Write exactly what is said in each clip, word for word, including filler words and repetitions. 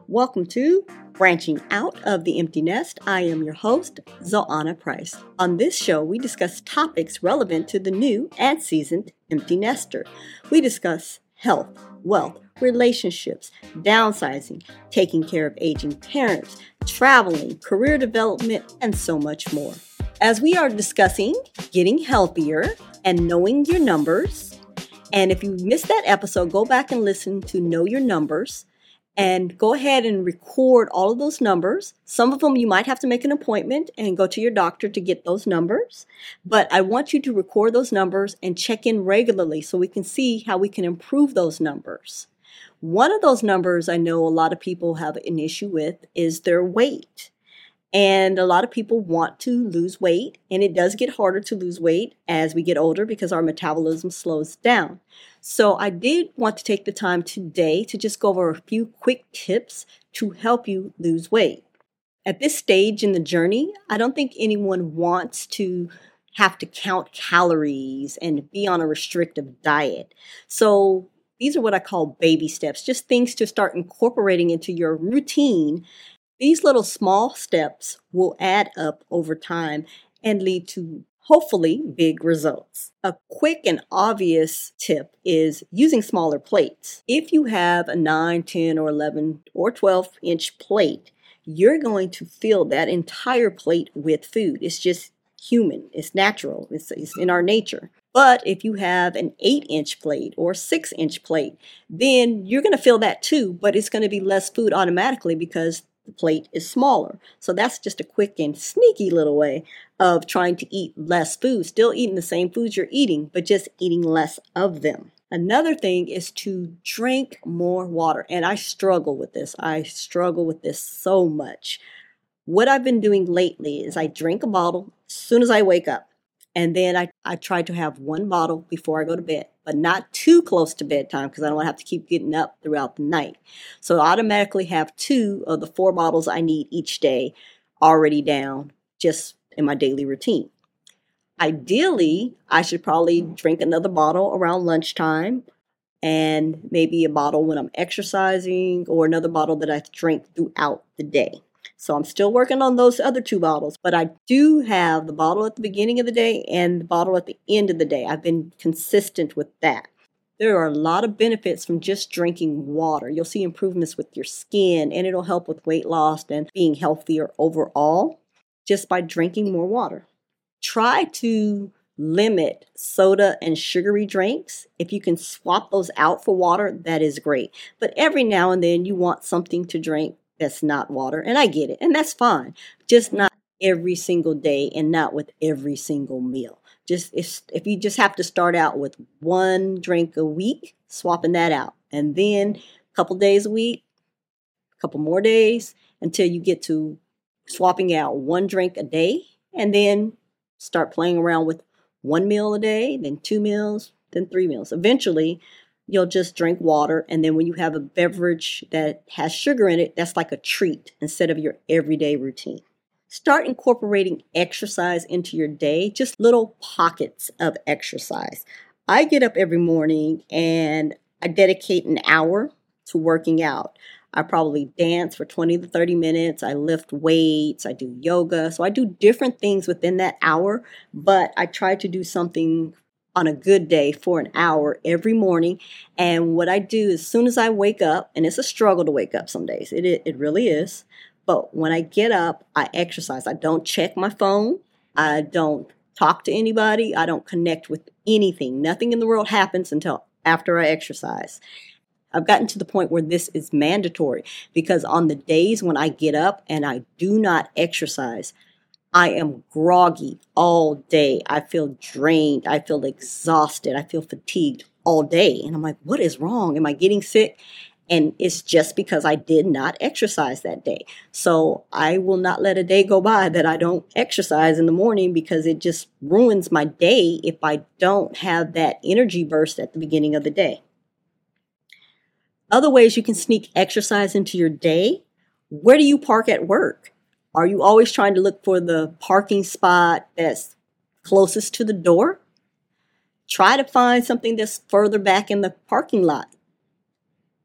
Welcome to Branching Out of the Empty Nest. I am your host, Zoanna Price. On this show, we discuss topics relevant to the new and seasoned empty nester. We discuss health, wealth, relationships, downsizing, taking care of aging parents, traveling, career development, and so much more. As we are discussing getting healthier and knowing your numbers, and if you missed that episode, go back and listen to Know Your Numbers. And go ahead and record all of those numbers. Some of them you might have to make an appointment and go to your doctor to get those numbers. But I want you to record those numbers and check in regularly so we can see how we can improve those numbers. One of those numbers I know a lot of people have an issue with is their weight. And a lot of people want to lose weight, and it does get harder to lose weight as we get older because our metabolism slows down. So I did want to take the time today to just go over a few quick tips to help you lose weight. At this stage in the journey, I don't think anyone wants to have to count calories and be on a restrictive diet. So these are what I call baby steps, just things to start incorporating into your routine. These little small steps will add up over time and lead to hopefully big results. A quick and obvious tip is using smaller plates. If you have a nine, ten, or eleven, or twelve inch plate, you're going to fill that entire plate with food. It's just human. It's natural. It's, it's in our nature. But if you have an eight inch plate or six inch plate, then you're going to fill that too, but it's going to be less food automatically because the plate is smaller. So that's just a quick and sneaky little way of trying to eat less food, still eating the same foods you're eating, but just eating less of them. Another thing is to drink more water. And I struggle with this. I struggle with this so much. What I've been doing lately is I drink a bottle as soon as I wake up. And then I, I try to have one bottle before I go to bed, but not too close to bedtime because I don't want to have to keep getting up throughout the night. So I automatically have two of the four bottles I need each day already down just in my daily routine. Ideally, I should probably drink another bottle around lunchtime and maybe a bottle when I'm exercising or another bottle that I drink throughout the day. So I'm still working on those other two bottles, but I do have the bottle at the beginning of the day and the bottle at the end of the day. I've been consistent with that. There are a lot of benefits from just drinking water. You'll see improvements with your skin, and it'll help with weight loss and being healthier overall just by drinking more water. Try to limit soda and sugary drinks. If you can swap those out for water, that is great. But every now and then you want something to drink that's not water, and I get it, and that's fine. Just not every single day and not with every single meal. Just if, if you just have to start out with one drink a week, swapping that out, and then a couple days a week, a couple more days until you get to swapping out one drink a day, and then start playing around with one meal a day, then two meals, then three meals. Eventually, you'll just drink water, and then when you have a beverage that has sugar in it, that's like a treat instead of your everyday routine. Start incorporating exercise into your day, just little pockets of exercise. I get up every morning and I dedicate an hour to working out. I probably dance for twenty to thirty minutes. I lift weights. I do yoga. So I do different things within that hour, but I try to do something on a good day for an hour every morning. And what I do as soon as I wake up, and it's a struggle to wake up some days, it, it, it really is. But when I get up, I exercise. I don't check my phone. I don't talk to anybody. I don't connect with anything. Nothing in the world happens until after I exercise. I've gotten to the point where this is mandatory because on the days when I get up and I do not exercise, I am groggy all day. I feel drained. I feel exhausted. I feel fatigued all day. And I'm like, what is wrong? Am I getting sick? And it's just because I did not exercise that day. So I will not let a day go by that I don't exercise in the morning because it just ruins my day if I don't have that energy burst at the beginning of the day. Other ways you can sneak exercise into your day. Where do you park at work? Are you always trying to look for the parking spot that's closest to the door? Try to find something that's further back in the parking lot.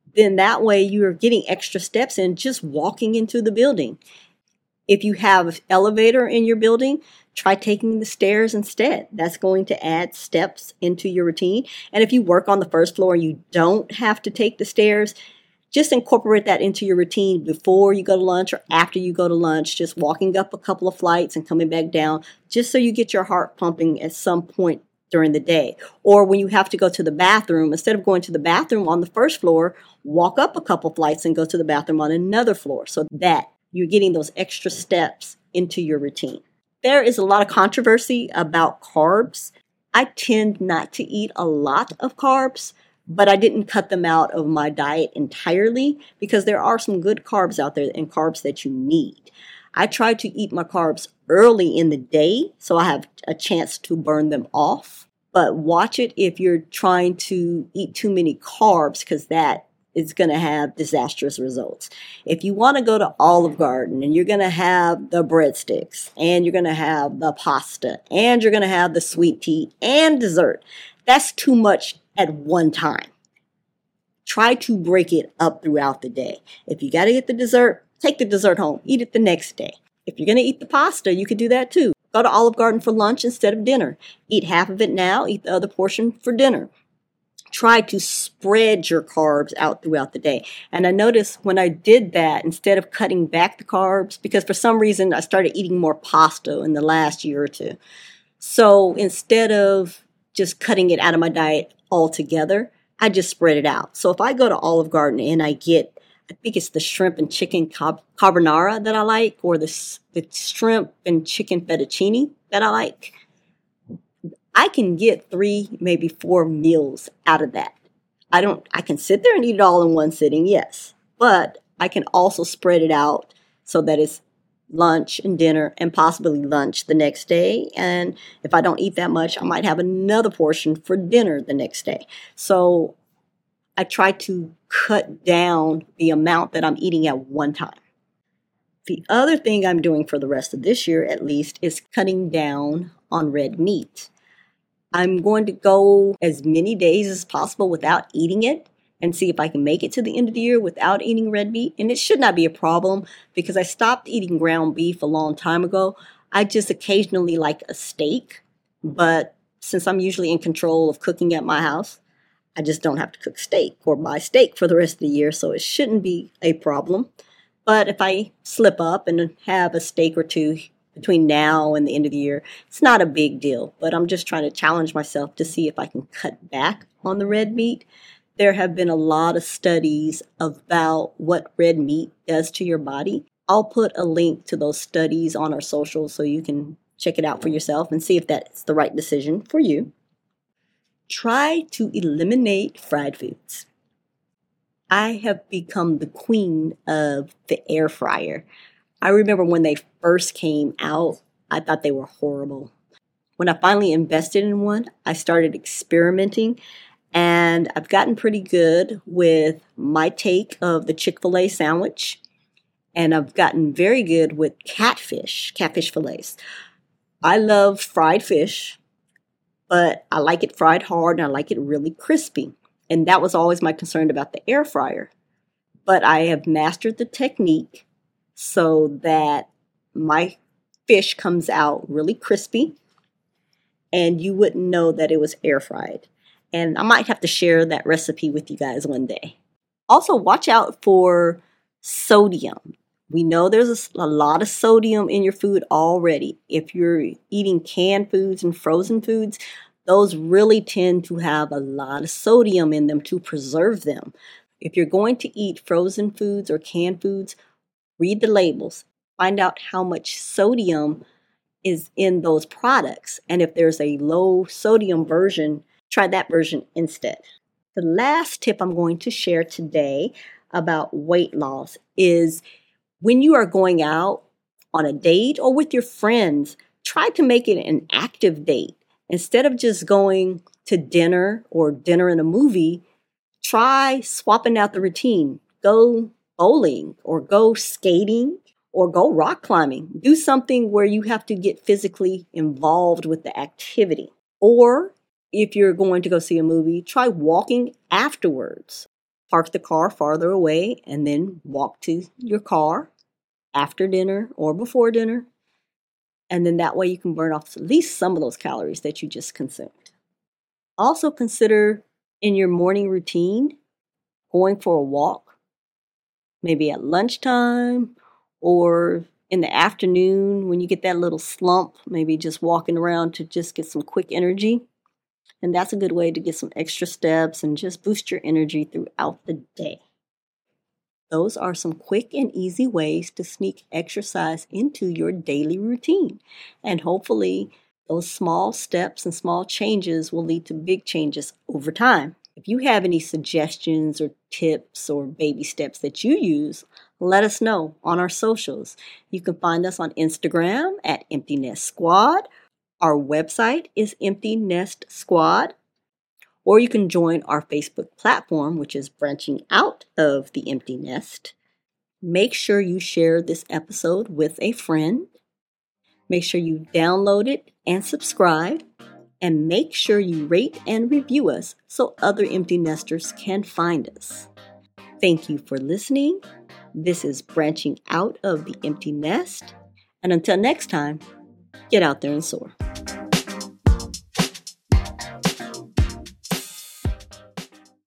then that way you're getting extra steps in just walking into the building. If you have an elevator in your building, try taking the stairs instead. That's going to add steps into your routine. And if you work on the first floor and you don't have to take the stairs, just incorporate that into your routine before you go to lunch or after you go to lunch, just walking up a couple of flights and coming back down, just so you get your heart pumping at some point during the day. Or when you have to go to the bathroom, instead of going to the bathroom on the first floor, walk up a couple flights and go to the bathroom on another floor, so that you're getting those extra steps into your routine. There is a lot of controversy about carbs. I tend not to eat a lot of carbs, but I didn't cut them out of my diet entirely because there are some good carbs out there and carbs that you need. I try to eat my carbs early in the day so I have a chance to burn them off. But watch it if you're trying to eat too many carbs, because that is going to have disastrous results. If you want to go to Olive Garden and you're going to have the breadsticks and you're going to have the pasta and you're going to have the sweet tea and dessert, that's too much at one time. Try to break it up throughout the day. If you got to get the dessert, take the dessert home. Eat it the next day. If you're going to eat the pasta, you could do that too. Go to Olive Garden for lunch instead of dinner. Eat half of it now, eat the other portion for dinner. Try to spread your carbs out throughout the day. And I noticed when I did that, instead of cutting back the carbs, because for some reason I started eating more pasta in the last year or two. So instead of just cutting it out of my diet altogether, I just spread it out. So if I go to Olive Garden and I get, I think it's the shrimp and chicken carb- carbonara that I like, or the, the shrimp and chicken fettuccine that I like, I can get three, maybe four meals out of that. I don't, I can sit there and eat it all in one sitting, yes, but I can also spread it out so that it's lunch and dinner and possibly lunch the next day. And if I don't eat that much, I might have another portion for dinner the next day. So I try to cut down the amount that I'm eating at one time. The other thing I'm doing for the rest of this year, at least, is cutting down on red meat. I'm going to go as many days as possible without eating it and see if I can make it to the end of the year without eating red meat. And it should not be a problem because I stopped eating ground beef a long time ago. I just occasionally like a steak, but since I'm usually in control of cooking at my house, I just don't have to cook steak or buy steak for the rest of the year, so it shouldn't be a problem. But if I slip up and have a steak or two between now and the end of the year, it's not a big deal, but I'm just trying to challenge myself to see if I can cut back on the red meat. There have been a lot of studies about what red meat does to your body. I'll put a link to those studies on our socials so you can check it out for yourself and see if that's the right decision for you. Try to eliminate fried foods. I have become the queen of the air fryer. I remember when they first came out, I thought they were horrible. When I finally invested in one, I started experimenting, and I've gotten pretty good with my take of the Chick-fil-A sandwich, and I've gotten very good with catfish, catfish fillets. I love fried fish, but I like it fried hard, and I like it really crispy, and that was always my concern about the air fryer. But I have mastered the technique so that my fish comes out really crispy and you wouldn't know that it was air fried. And I might have to share that recipe with you guys one day. Also, watch out for sodium. We know there's a, a lot of sodium in your food already. If you're eating canned foods and frozen foods, those really tend to have a lot of sodium in them to preserve them. If you're going to eat frozen foods or canned foods, read the labels. Find out how much sodium is in those products. And if there's a low sodium version, try that version instead. The last tip I'm going to share today about weight loss is when you are going out on a date or with your friends, try to make it an active date. Instead of just going to dinner or dinner and a movie, try swapping out the routine. Go bowling or go skating or go rock climbing. Do something where you have to get physically involved with the activity. Or if you're going to go see a movie, try walking afterwards. park the car farther away and then walk to your car after dinner or before dinner. And then that way you can burn off at least some of those calories that you just consumed. Also consider in your morning routine going for a walk, maybe at lunchtime or in the afternoon when you get that little slump, maybe just walking around to just get some quick energy. And that's a good way to get some extra steps and just boost your energy throughout the day. Those are some quick and easy ways to sneak exercise into your daily routine. And hopefully, those small steps and small changes will lead to big changes over time. If you have any suggestions or tips or baby steps that you use, let us know on our socials. You can find us on Instagram at Empty Nest Squad. Our website is Empty Nest Squad. Or you can join our Facebook platform, which is Branching Out of the Empty Nest. Make sure you share this episode with a friend. Make sure you download it and subscribe. And make sure you rate and review us so other empty nesters can find us. Thank you for listening. This is Branching Out of the Empty Nest. And until next time, get out there and soar.